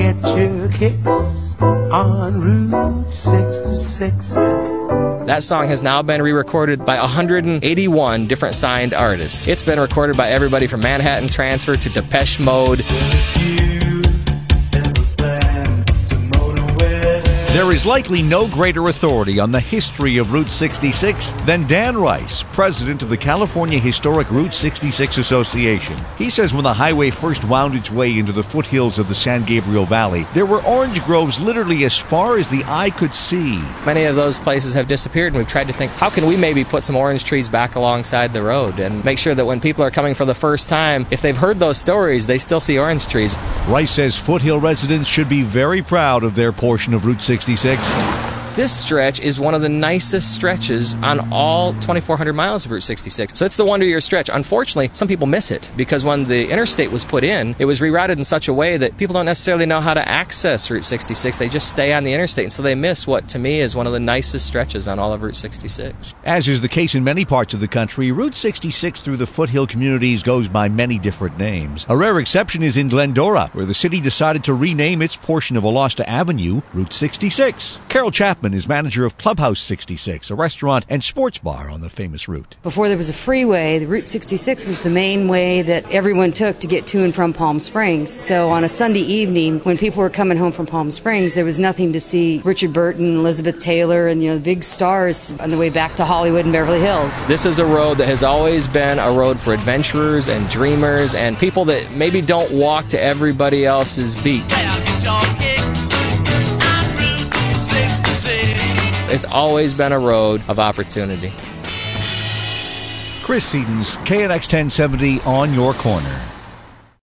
Get your kicks on Route 66. That song has now been re-recorded by 181 different signed artists. It's been recorded by everybody from Manhattan Transfer to Depeche Mode. There is likely no greater authority on the history of Route 66 than Dan Rice, president of the California Historic Route 66 Association. He says when the highway first wound its way into the foothills of the San Gabriel Valley, there were orange groves literally as far as the eye could see. Many of those places have disappeared, and we've tried to think, how can we maybe put some orange trees back alongside the road and make sure that when people are coming for the first time, if they've heard those stories, they still see orange trees. Rice says Foothill residents should be very proud of their portion of Route 66. This stretch is one of the nicest stretches on all 2,400 miles of Route 66. So it's the Wonder Year stretch. Unfortunately, some people miss it because when the interstate was put in, it was rerouted in such a way that people don't necessarily know how to access Route 66. They just stay on the interstate, and so they miss what, to me, is one of the nicest stretches on all of Route 66. As is the case in many parts of the country, Route 66 through the foothill communities goes by many different names. A rare exception is in Glendora, where the city decided to rename its portion of Alosta Avenue Route 66. Carol Chapman is manager of Clubhouse 66, a restaurant and sports bar on the famous route. Before there was a freeway, the Route 66 was the main way that everyone took to get to and from Palm Springs. So on a Sunday evening, when people were coming home from Palm Springs, there was nothing to see Richard Burton, Elizabeth Taylor, and the big stars on the way back to Hollywood and Beverly Hills. This is a road that has always been a road for adventurers and dreamers and people that maybe don't walk to everybody else's beat. It's always been a road of opportunity. Chris Seaton's KNX 1070 on your corner.